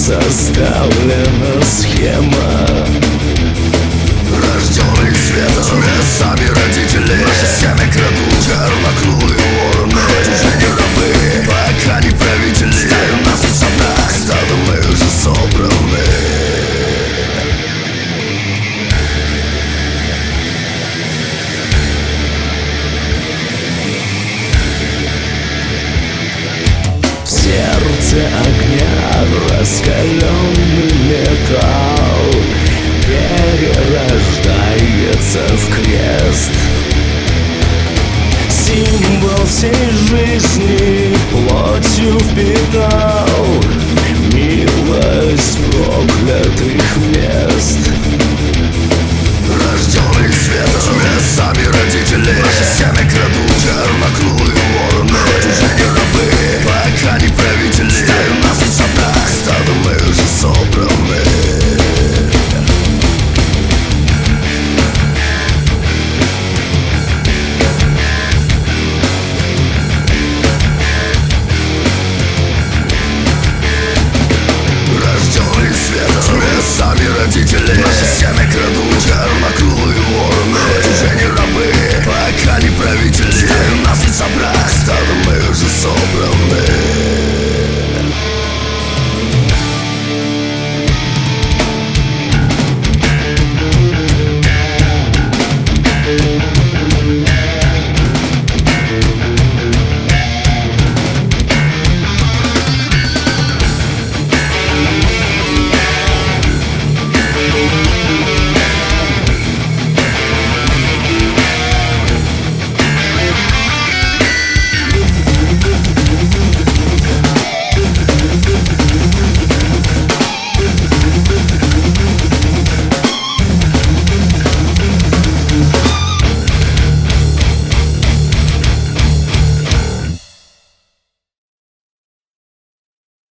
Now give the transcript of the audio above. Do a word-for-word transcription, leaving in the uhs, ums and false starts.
составлена схема. Рожденный светом, сами родители. Наши семя крадут чернокрылые вороны. Хоть уже не рабы, пока не правители. Ставим нас в садах, стадо мы уже собраны. В сердце огня раскаленный металл перерождается в крест. Символ всей жизни плотью впитал